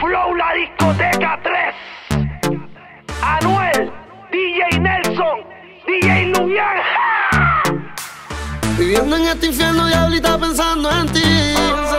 Flow La Discoteca 3. Anuel, DJ Nelson, DJ Lumian. Viviendo en este infierno, diablita, pensando en ti.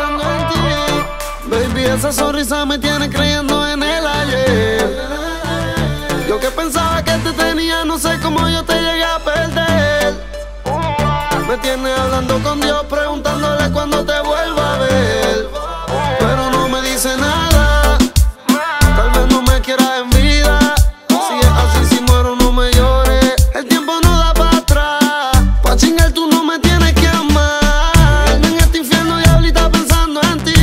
Baby, esa sonrisa me tiene creyendo en el ayer. Yo que pensaba que te tenía, no sé cómo yo te llegué a perder. Me tiene hablando con Dios, preguntándole cuándo te vuelva a ver. Pero no me dice nada, tal vez no me quiera en vida. Si es así, si muero no me llores. El tiempo no da para atrás. Pa' chingar tú no me tienes que amar. En este infierno, diablita, pensando en ti.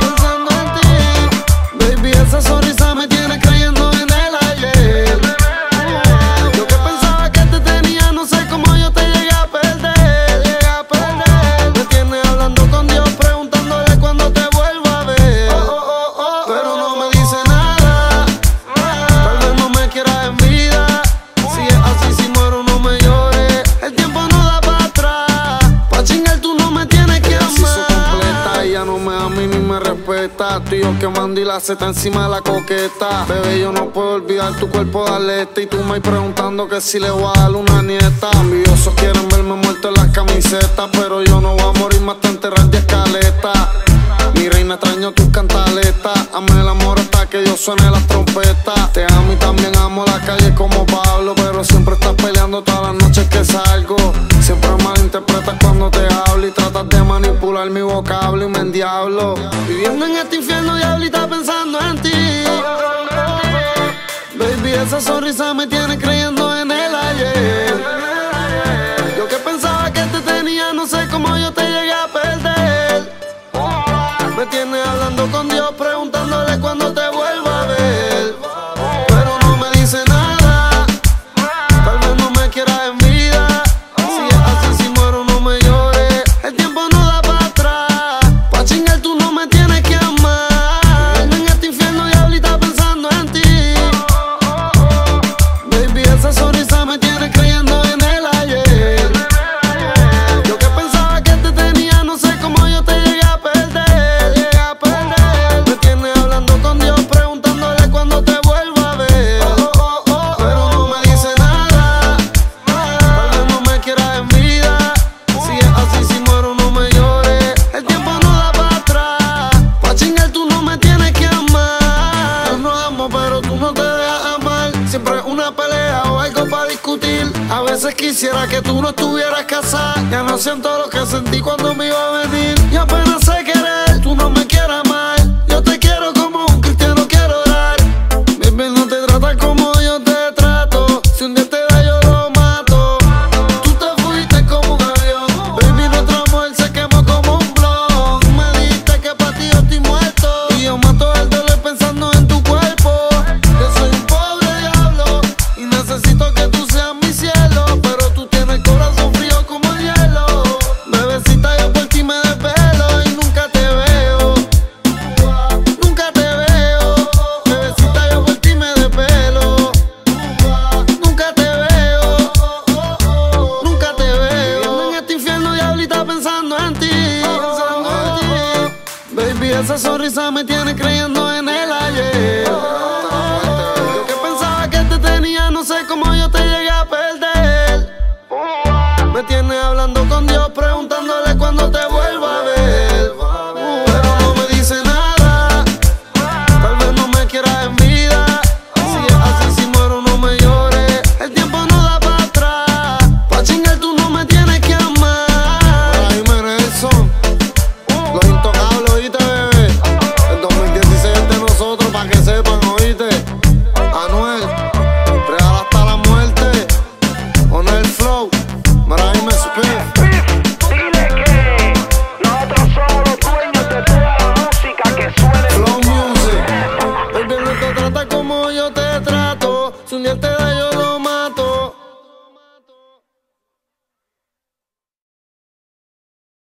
Baby, esa sonrisa me tiene creyendo en el ayer. Yo que pensaba que te tenía, no sé cómo yo te llegué a perder. Me tiene hablando con Dios, preguntándole cuándo te vuelva a ver. Pero no me dice nada, tal vez no me quiera en vida. Si es así, si muero no me llores. El tiempo no da para atrás. Pa' chingar tú no me tienes que amar. Se hizo completa, ella no me ama y ni me respeta. Tú y yo quemando y la seta encima de la coqueta. Bebé, yo no puedo olvidar tu cuerpo, darle este. Y tú me preguntando que si le voy a dar una nieta. Envidiosos quieren verme muerto en las camisetas, pero yo no voy a morir más hasta enterrar de escaleta. Mi reina, extraño tus cantaletas. Ame el amor hasta que yo suene las trompetas. Te amo y también amo la calle como Pablo, pero siempre estás peleando todas las noches que salgo. Siempre malinterpretas cuando te hablo y tratas de manipular mi vocablo y me endiablo. Viviendo en este infierno, diablita, pensando en ti. Baby, esa sonrisa me tiene creyendo en el ayer. Yo que pensaba que te tenía, no sé cómo yo te llegué a perder. Me tiene hablando con Dios, preguntándole cuándo te vuelva a ver. Pero no me dice nada, tal vez no me quiera en vida. Si es así, si muero no me llores. El tiempo no da para atrás. Pa' chingar tú no me tienes que amar. En este infierno, diablita, pensando en ti. Baby, esa sonrisa me tiene creyendo en el ayer. Yo que pensaba que te tenía, no sé cómo yo te llegué a perder. Me tiene hablando con Dios, preguntándole cuándo te vuelva a ver. Pero no me dice nada, tal vez no me quiera en vida. Si es así, si muero no me llores. El tiempo no da para atrás. Pa' chingar tú no me tienes que amar. Yo no amo, pero tú no te dejas amar. Siempre es una pelea o algo para discutir. A veces quisiera que tú no estuvieras casada. Ya no siento lo que sentí cuando me iba a venir. Y apenas sé querer, tú no me quieres amar. Yo te quiero como un cristiano quiero orar. Baby, no te tratas como yo te trato. Si un día te da yo lo mato. Tú te fuiste como un avión. Baby, nuestro amor se quemó como un blog. Tú me dijiste que para ti yo estoy muerto. Y yo mato el dolor pensando en tu cuerpo. Yo soy un pobre diablo y necesito que tú seas mi cielo. Pero tú tienes el corazón frío como el hielo. Bebecita, yo por ti me desvelo y nunca te veo. Nunca te veo. Bebecita, yo por ti me desvelo. Nunca te veo. Nunca te veo. Viviendo en este infierno, diablita, pensando en ti. Baby, esa sonrisa me tiene creyendo en el ayer. Yo que pensaba que te tenía, no sé cómo yo te llegué a perder. Me tiene hablando con Dios, preguntándole cuándo te vuelva a ver. Pero no me dice nada, tal vez no me quiera en vida. Si es así, si muero no me llores. El tiempo no da para atrás. Pa' chingar tú no me tienes que amar. Ahí Nelson, Los Intocables, oíste, bebé. El 2016 es de nosotros, pa' que sepan, oíste. Anuel, real hasta la muerte. Honor Flow, Maraime Spin. Dile que nosotros somos los dueños de toda la música que suene. Flow Music. Baby, no te trata como yo te trato. Si un día te da